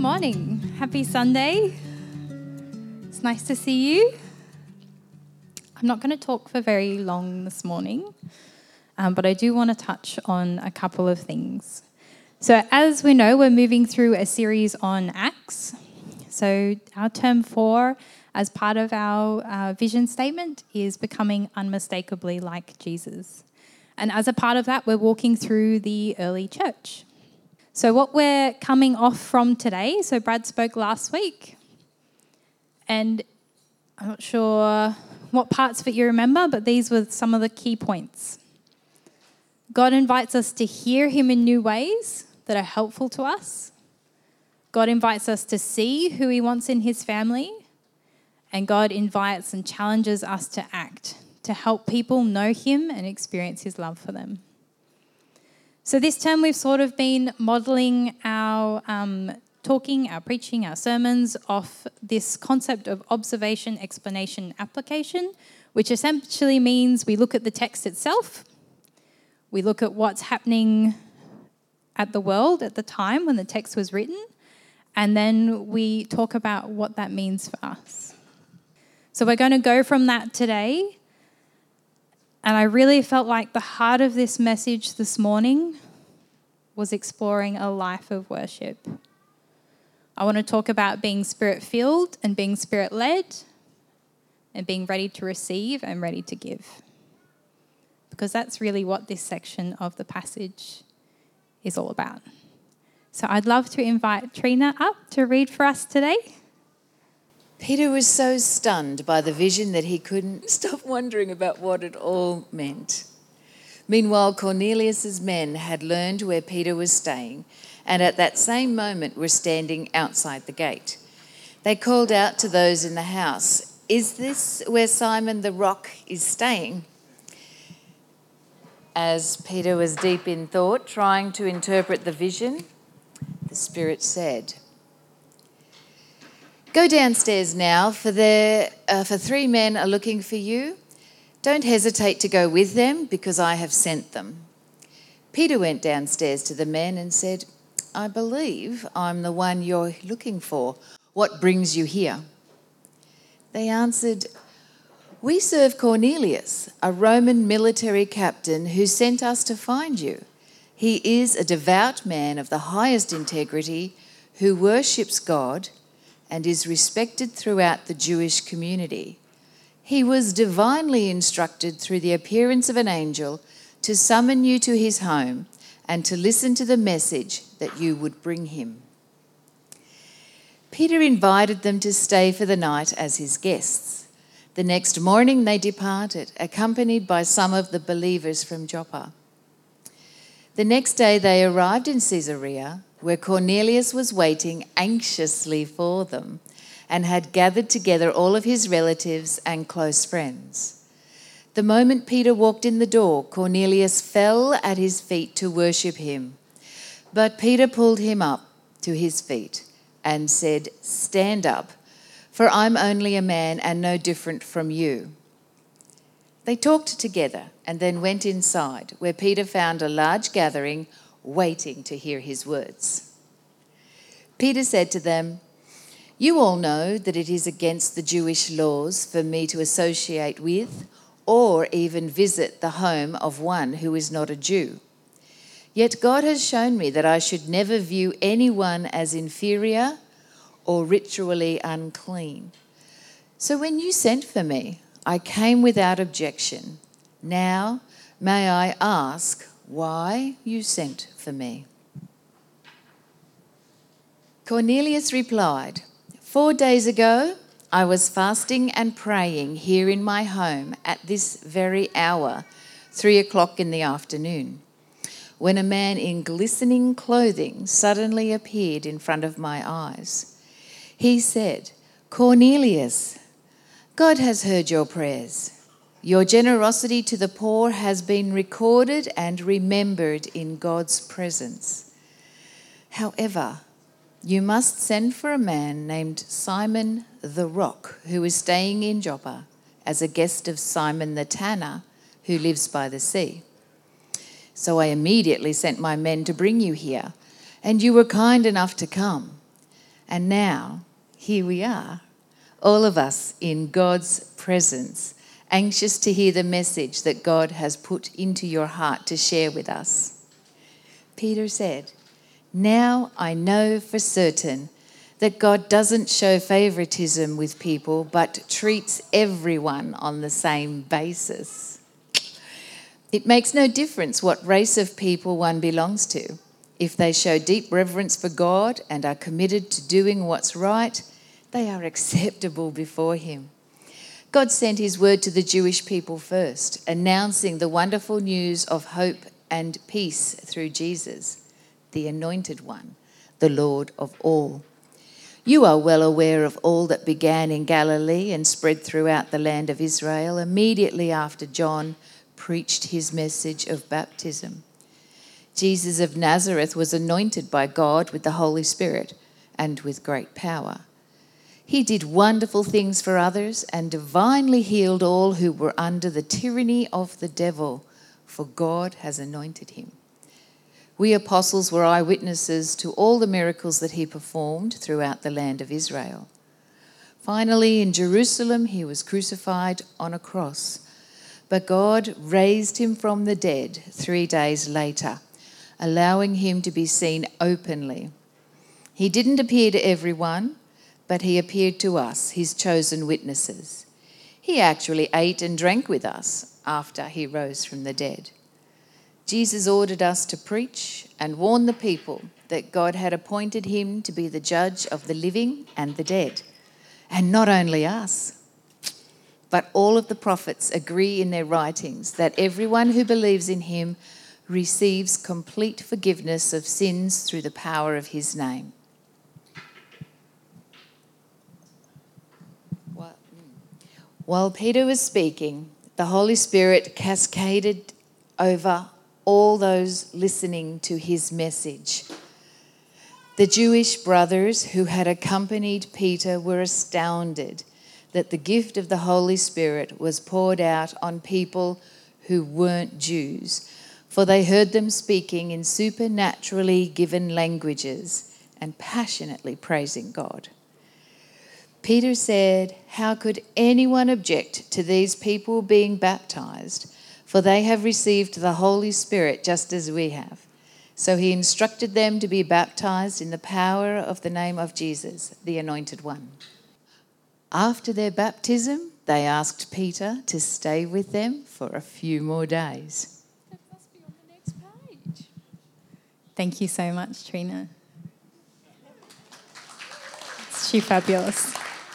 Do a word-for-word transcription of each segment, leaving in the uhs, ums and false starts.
morning. Happy Sunday. It's nice to see you. I'm not going to talk for very long this morning, um, but I do want to touch on a couple of things. So as we know, we're moving through a series on Acts. So our term four, as part of our uh, vision statement, is becoming unmistakably like Jesus. And as a part of that, we're walking through the early church. So what we're coming off from today, so Brad spoke last week, and I'm not sure what parts of it you remember, but these were some of the key points. God invites us to hear him in new ways that are helpful to us. God invites us to see who he wants in his family, and God invites and challenges us to act, to help people know him and experience his love for them. So this term we've sort of been modelling our um, talking, our preaching, our sermons off this concept of observation, explanation, application, which essentially means we look at the text itself, we look at what's happening at the world at the time when the text was written, and then we talk about what that means for us. So we're going to go from that today. And I really felt like the heart of this message this morning was exploring a life of worship. I want to talk about being spirit-filled and being spirit-led and being ready to receive and ready to give. Because that's really what this section of the passage is all about. So I'd love to invite Trina up to read for us today. Peter was so stunned by the vision that he couldn't stop wondering about what it all meant. Meanwhile, Cornelius's men had learned where Peter was staying, and at that same moment were standing outside the gate. They called out to those in the house, "Is this where Simon the Rock is staying?" As Peter was deep in thought, trying to interpret the vision, the Spirit said, "Go downstairs now, for there, uh, for three men are looking for you. Don't hesitate to go with them, because I have sent them." Peter went downstairs to the men and said, "I believe I'm the one you're looking for. What brings you here?" They answered, "We serve Cornelius, a Roman military captain who sent us to find you. He is a devout man of the highest integrity who worships God and is respected throughout the Jewish community. He was divinely instructed through the appearance of an angel to summon you to his home and to listen to the message that you would bring him." Peter invited them to stay for the night as his guests. The next morning they departed, accompanied by some of the believers from Joppa. The next day they arrived in Caesarea, where Cornelius was waiting anxiously for them and had gathered together all of his relatives and close friends. The moment Peter walked in the door, Cornelius fell at his feet to worship him. But Peter pulled him up to his feet and said, "Stand up, for I'm only a man and no different from you." They talked together and then went inside, where Peter found a large gathering waiting to hear his words. Peter said to them, "You all know that it is against the Jewish laws for me to associate with or even visit the home of one who is not a Jew. Yet God has shown me that I should never view anyone as inferior or ritually unclean. So when you sent for me, I came without objection. Now, may I ask why you sent for me?" Cornelius replied, "Four days ago, I was fasting and praying here in my home at this very hour, three o'clock in the afternoon, when a man in glistening clothing suddenly appeared in front of my eyes. He said, 'Cornelius, God has heard your prayers. Your generosity to the poor has been recorded and remembered in God's presence. However, you must send for a man named Simon the Rock, who is staying in Joppa as a guest of Simon the Tanner, who lives by the sea.' So I immediately sent my men to bring you here, and you were kind enough to come. And now, here we are, all of us in God's presence, anxious to hear the message that God has put into your heart to share with us. Peter said, "Now I know for certain that God doesn't show favoritism with people, but treats everyone on the same basis. It makes no difference what race of people one belongs to. If they show deep reverence for God and are committed to doing what's right, they are acceptable before Him." God sent His word to the Jewish people first, announcing the wonderful news of hope and peace through Jesus, the Anointed One, the Lord of all. You are well aware of all that began in Galilee and spread throughout the land of Israel immediately after John preached his message of baptism. Jesus of Nazareth was anointed by God with the Holy Spirit and with great power. He did wonderful things for others and divinely healed all who were under the tyranny of the devil, for God has anointed him. We apostles were eyewitnesses to all the miracles that he performed throughout the land of Israel. Finally, in Jerusalem, he was crucified on a cross, but God raised him from the dead three days later, allowing him to be seen openly. He didn't appear to everyone, but he appeared to us, his chosen witnesses. He actually ate and drank with us after he rose from the dead. Jesus ordered us to preach and warn the people that God had appointed him to be the judge of the living and the dead. And not only us, but all of the prophets agree in their writings that everyone who believes in him receives complete forgiveness of sins through the power of his name. While Peter was speaking, the Holy Spirit cascaded over all those listening to his message. The Jewish brothers who had accompanied Peter were astounded that the gift of the Holy Spirit was poured out on people who weren't Jews, for they heard them speaking in supernaturally given languages and passionately praising God. Peter said, "How could anyone object to these people being baptized? For they have received the Holy Spirit just as we have." So he instructed them to be baptized in the power of the name of Jesus, the Anointed One. After their baptism, they asked Peter to stay with them for a few more days. That must be on the next page. Thank you so much, Trina. She's fabulous.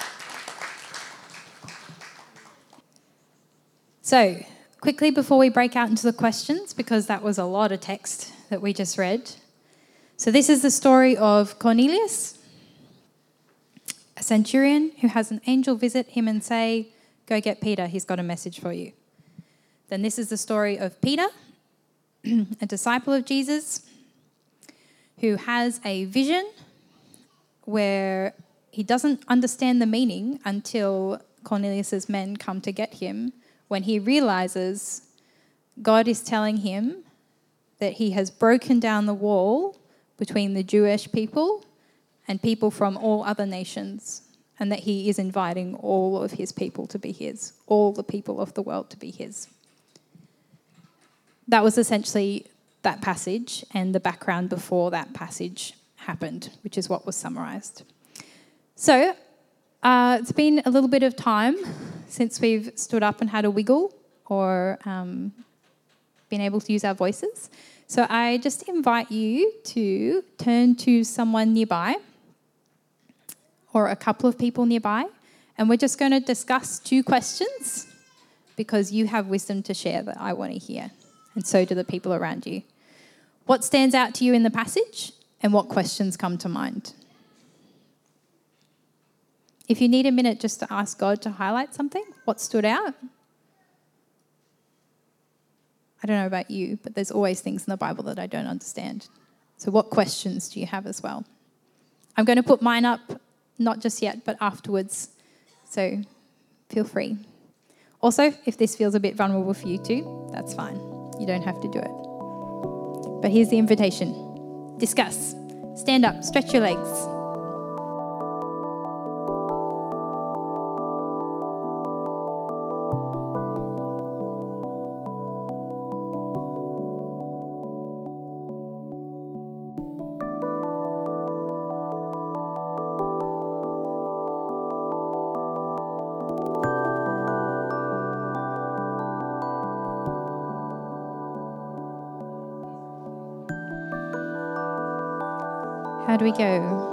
So, quickly before we break out into the questions, because that was a lot of text that we just read. So this is the story of Cornelius, a centurion who has an angel visit him and say, "Go get Peter, he's got a message for you." Then this is the story of Peter, a disciple of Jesus, who has a vision where he doesn't understand the meaning until Cornelius's men come to get him, when he realizes God is telling him that he has broken down the wall between the Jewish people and people from all other nations, and that he is inviting all of his people to be his, all the people of the world to be his. That was essentially that passage and the background before that passage happened, which is what was summarized. So, uh, it's been a little bit of time since we've stood up and had a wiggle or um, been able to use our voices. So I just invite you to turn to someone nearby or a couple of people nearby, and we're just going to discuss two questions because you have wisdom to share that I want to hear, and so do the people around you. What stands out to you in the passage, and what questions come to mind? If you need a minute just to ask God to highlight something, what stood out? I don't know about you, but there's always things in the Bible that I don't understand. So what questions do you have as well? I'm going to put mine up, not just yet, but afterwards. So feel free. Also, if this feels a bit vulnerable for you too, that's fine. You don't have to do it. But here's the invitation. Discuss. Stand up. Stretch your legs. How do we go?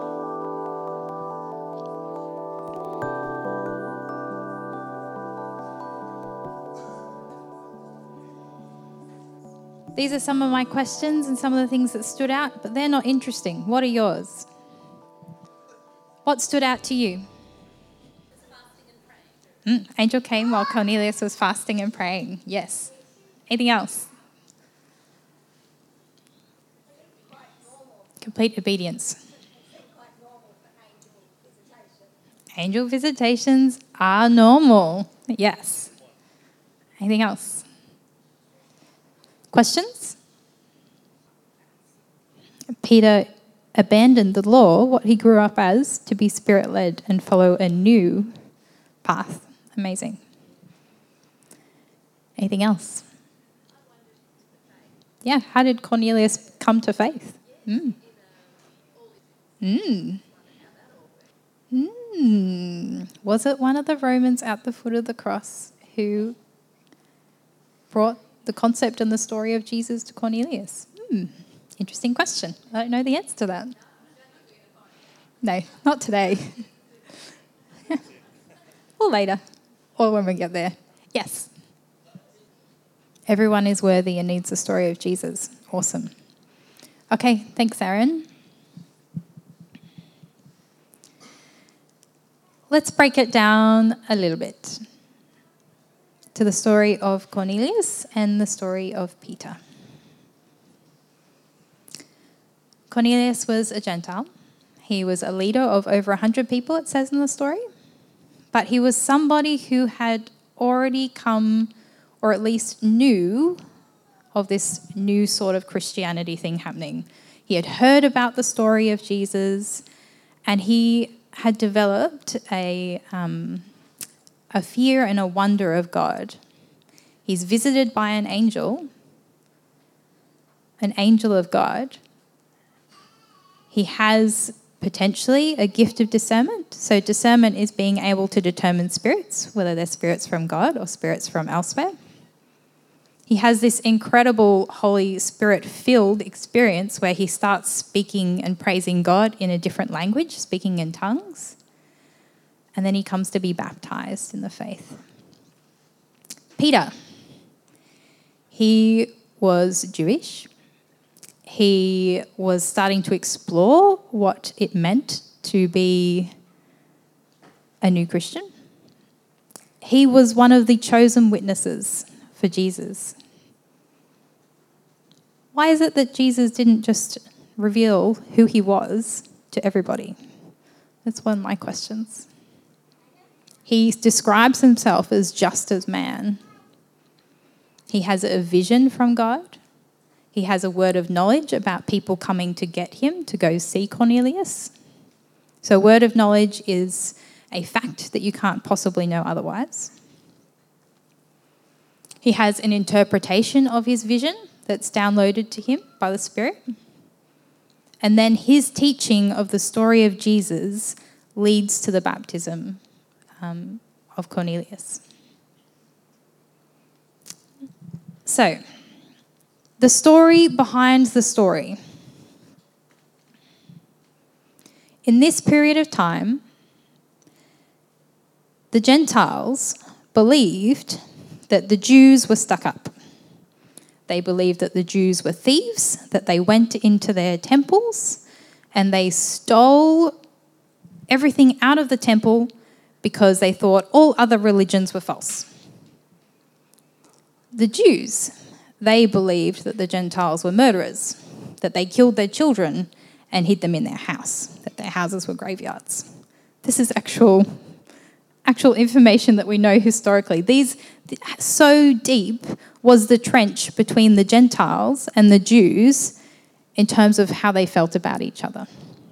These are some of my questions and some of the things that stood out, but they're not interesting. What are yours? What stood out to you? Mm, angel came while Cornelius was fasting and praying. Yes. Anything else? Complete obedience. Angel visitations are normal. Yes. Anything else? Questions? Peter abandoned the law, what he grew up as, to be spirit-led and follow a new path. Amazing. Anything else? Yeah, how did Cornelius come to faith? Mm. Mm. Mm. Was it one of the Romans at the foot of the cross who brought the concept and the story of Jesus to Cornelius? Mm. Interesting question. I don't know the answer to that. No, not today. Or later. Or when we get there. Yes. Everyone is worthy and needs the story of Jesus. Awesome. Okay, thanks, Aaron. Let's break it down a little bit to the story of Cornelius and the story of Peter. Cornelius was a Gentile. He was a leader of over one hundred people, it says in the story. But he was somebody who had already come, or at least knew, of this new sort of Christianity thing happening. He had heard about the story of Jesus, and he had developed a, um, a fear and a wonder of God. He's visited by an angel, an angel of God. He has potentially a gift of discernment. So discernment is being able to determine spirits, whether they're spirits from God or spirits from elsewhere. He has this incredible Holy Spirit-filled experience where he starts speaking and praising God in a different language, speaking in tongues. And then he comes to be baptized in the faith. Peter. He was Jewish. He was starting to explore what it meant to be a new Christian. He was one of the chosen witnesses for Jesus. Why is it that Jesus didn't just reveal who he was to everybody? That's one of my questions. He describes himself as just as man. He has a vision from God. He has a word of knowledge about people coming to get him to go see Cornelius. So a word of knowledge is a fact that you can't possibly know otherwise. He has an interpretation of his vision that's downloaded to him by the Spirit. And then his teaching of the story of Jesus leads to the baptism um, of Cornelius. So, the story behind the story. In this period of time, the Gentiles believed that the Jews were stuck up. They believed that the Jews were thieves, that they went into their temples and they stole everything out of the temple because they thought all other religions were false. The Jews, they believed that the Gentiles were murderers, that they killed their children and hid them in their house, that their houses were graveyards. This is actual, actual information that we know historically. These, so deep was the trench between the Gentiles and the Jews in terms of how they felt about each other.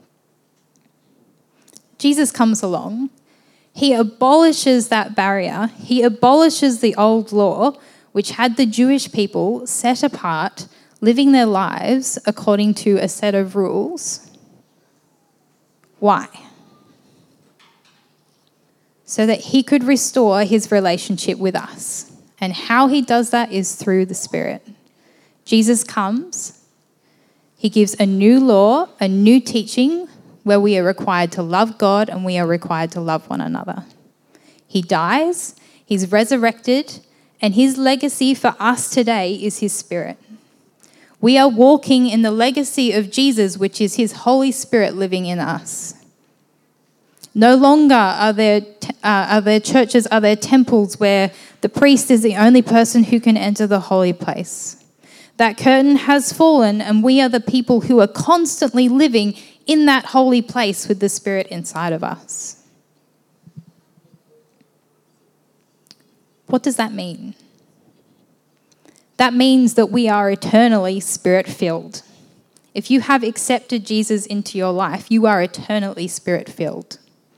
Jesus comes along. He abolishes that barrier. He abolishes the old law, which had the Jewish people set apart, living their lives according to a set of rules. Why? So that he could restore his relationship with us. And how he does that is through the Spirit. Jesus comes, He gives a new law, a new teaching, where we are required to love God and we are required to love one another. He dies, he's resurrected, and his legacy for us today is his Spirit. We are walking in the legacy of Jesus, which is his Holy Spirit living in us. No longer are there, uh, are there churches, are there temples where the priest is the only person who can enter the holy place. That curtain has fallen, and we are the people who are constantly living in that holy place with the Spirit inside of us. What does that mean? That means that we are eternally Spirit-filled. If you have accepted Jesus into your life, you are eternally Spirit-filled.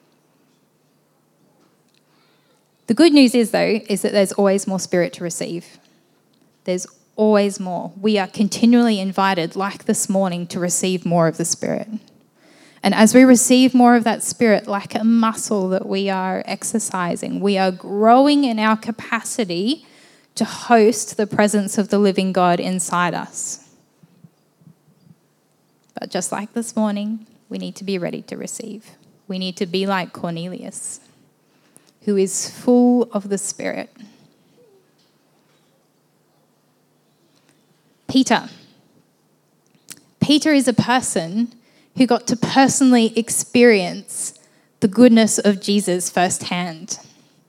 The good news is, though, is that there's always more Spirit to receive. There's always more. We are continually invited, like this morning, to receive more of the Spirit. And as we receive more of that Spirit, like a muscle that we are exercising, we are growing in our capacity to host the presence of the living God inside us. But just like this morning, we need to be ready to receive. We need to be like Cornelius, who is full of the Spirit. Peter. Peter is a person who got to personally experience the goodness of Jesus firsthand.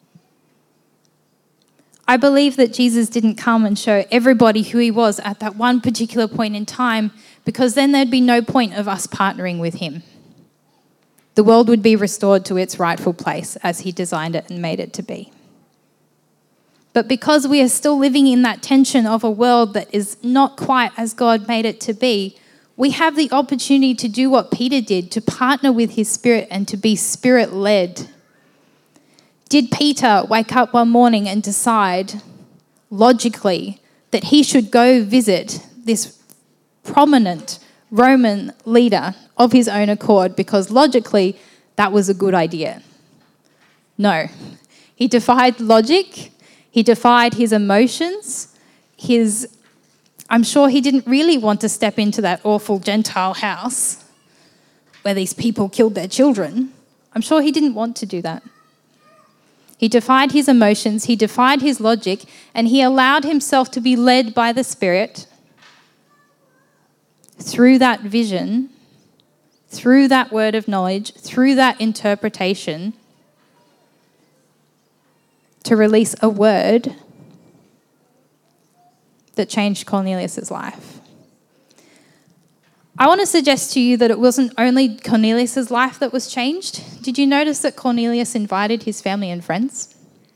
I believe that Jesus didn't come and show everybody who he was at that one particular point in time, because then there'd be no point of us partnering with him. The world would be restored to its rightful place as he designed it and made it to be. But because we are still living in that tension of a world that is not quite as God made it to be, we have the opportunity to do what Peter did, to partner with his Spirit and to be Spirit-led. Did Peter wake up one morning and decide, logically, that he should go visit this prominent Roman leader of his own accord because logically that was a good idea? No. He defied logic. He defied his emotions. His, I'm sure he didn't really want to step into that awful Gentile house where these people killed their children. I'm sure he didn't want to do that. He defied his emotions, he defied his logic, and he allowed himself to be led by the Spirit through that vision, through that word of knowledge, through that interpretation, to release a word that changed Cornelius' life. I want to suggest to you that it wasn't only Cornelius' life that was changed. Did you notice that Cornelius invited his family and friends?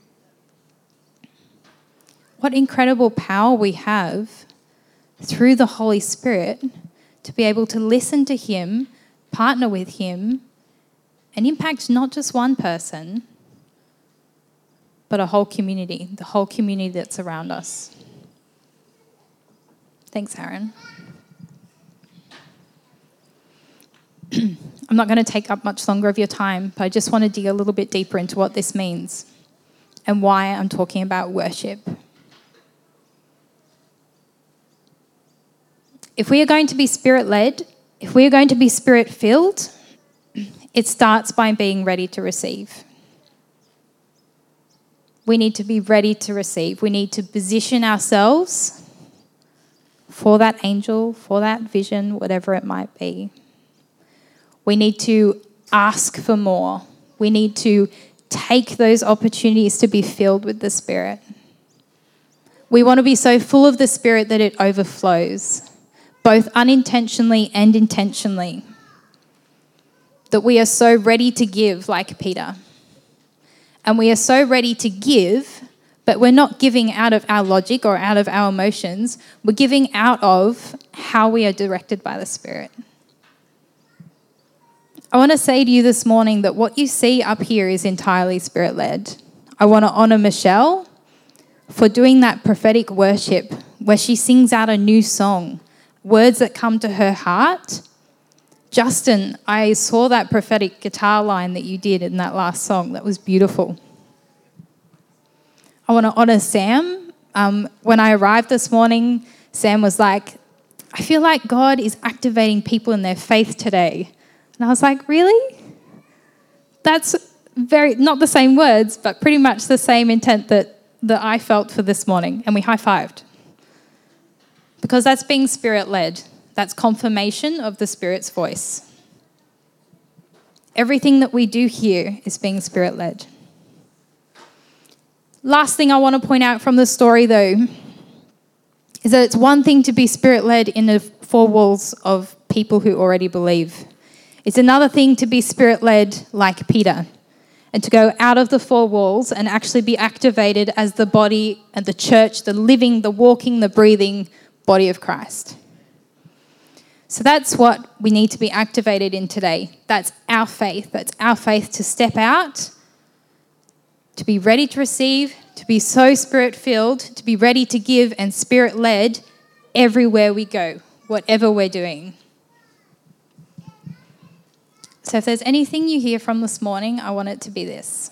What incredible power we have through the Holy Spirit to be able to listen to him, partner with him, and impact not just one person, but a whole community, the whole community that's around us. Thanks, Aaron. I'm not going to take up much longer of your time, but I just want to dig a little bit deeper into what this means and why I'm talking about worship. If we are going to be Spirit-led, if we are going to be Spirit-filled, it starts by being ready to receive. We need to be ready to receive. We need to position ourselves for that angel, for that vision, whatever it might be. We need to ask for more. We need to take those opportunities to be filled with the Spirit. We want to be so full of the Spirit that it overflows, both unintentionally and intentionally. That we are so ready to give like Peter. And we are so ready to give, but we're not giving out of our logic or out of our emotions. We're giving out of how we are directed by the Spirit. I want to say to you this morning that what you see up here is entirely Spirit-led. I want to honour Michelle for doing that prophetic worship where she sings out a new song, words that come to her heart. Justin, I saw that prophetic guitar line that you did in that last song. That was beautiful. I want to honour Sam. Um, when I arrived this morning, Sam was like, I feel like God is activating people in their faith today. And I was like, really? That's very, not the same words, but pretty much the same intent that, that I felt for this morning. And we high-fived. Because that's being Spirit-led. That's confirmation of the Spirit's voice. Everything that we do here is being Spirit-led. Last thing I want to point out from the story, though, is that it's one thing to be Spirit-led in the four walls of people who already believe. It's another thing to be Spirit-led like Peter and to go out of the four walls and actually be activated as the body and the church, the living, the walking, the breathing body of Christ. So that's what we need to be activated in today. That's our faith. That's our faith to step out, to be ready to receive, to be so Spirit-filled, to be ready to give and Spirit-led everywhere we go, whatever we're doing. So if there's anything you hear from this morning, I want it to be this.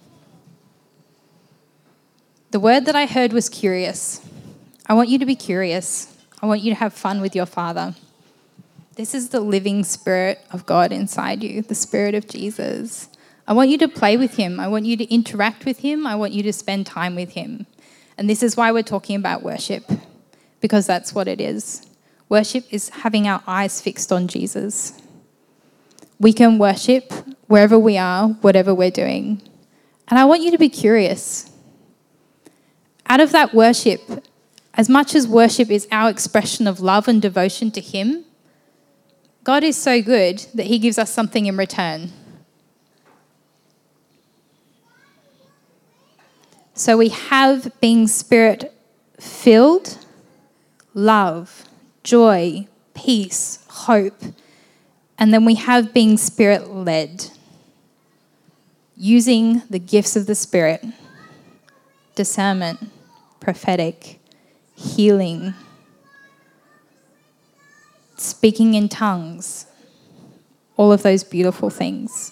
The word that I heard was curious. I want you to be curious. I want you to have fun with your Father. This is the living Spirit of God inside you, the Spirit of Jesus. I want you to play with him. I want you to interact with him. I want you to spend time with him. And this is why we're talking about worship, because that's what it is. Worship is having our eyes fixed on Jesus. We can worship wherever we are, whatever we're doing. And I want you to be curious. Out of that worship, as much as worship is our expression of love and devotion to him, God is so good that he gives us something in return. So we have being Spirit-filled, love, joy, peace, hope, and then we have being Spirit-led, using the gifts of the Spirit, discernment, prophetic, healing, speaking in tongues, all of those beautiful things.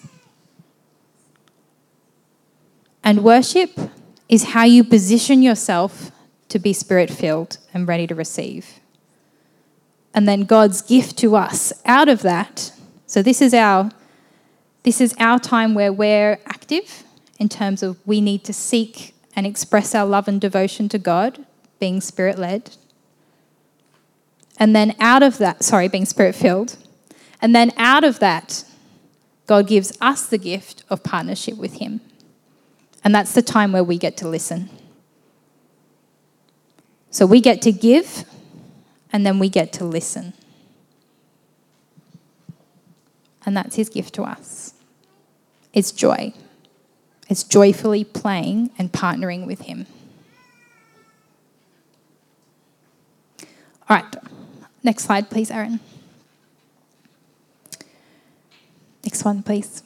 And worship is how you position yourself to be Spirit-filled and ready to receive. And then God's gift to us out of that. So this is our this is our time where we're active in terms of we need to seek and express our love and devotion to God, being Spirit-led. And then out of that, sorry, being Spirit-filled. And then out of that, God gives us the gift of partnership with him. And that's the time where we get to listen. So we get to give, and then we get to listen. And that's his gift to us. It's joy. It's joyfully playing and partnering with him. All right. Next slide, please, Aaron. Next one, please.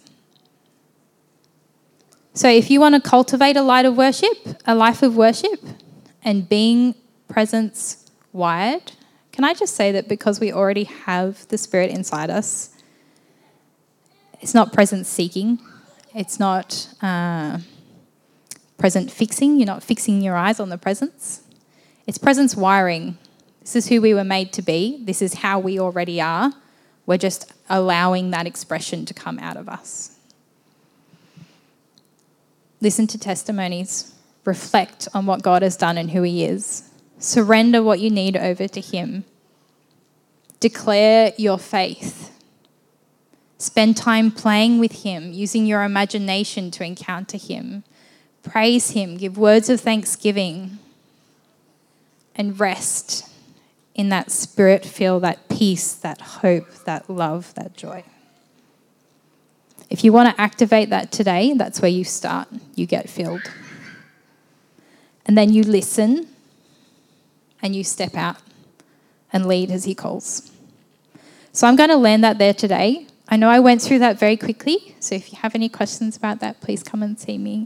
So if you want to cultivate a life of worship, a life of worship, and being presence wired, can I just say that because we already have the Spirit inside us, it's not presence seeking, it's not uh, present fixing, you're not fixing your eyes on the presence. It's presence wiring. This is who we were made to be. This is how we already are. We're just allowing that expression to come out of us. Listen to testimonies. Reflect on what God has done and who he is. Surrender what you need over to him. Declare your faith. Spend time playing with him, using your imagination to encounter him. Praise him. Give words of thanksgiving. And rest in that Spirit feel, that peace, that hope, that love, that joy. If you want to activate that today, that's where you start. You get filled. And then you listen and you step out and lead as he calls. So I'm going to land that there today. I know I went through that very quickly, so if you have any questions about that, please come and see me.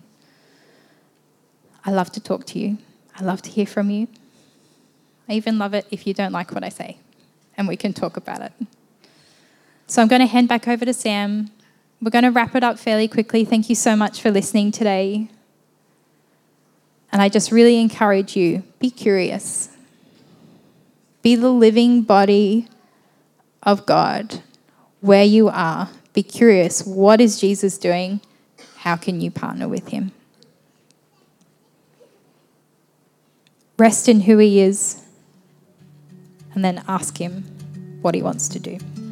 I love to talk to you. I love to hear from you. I even love it if you don't like what I say, and we can talk about it. So I'm going to hand back over to Sam. We're going to wrap it up fairly quickly. Thank you so much for listening today. And I just really encourage you, be curious. Be the living body of God where you are. Be curious. What is Jesus doing? How can you partner with him? Rest in who he is and then ask him what he wants to do.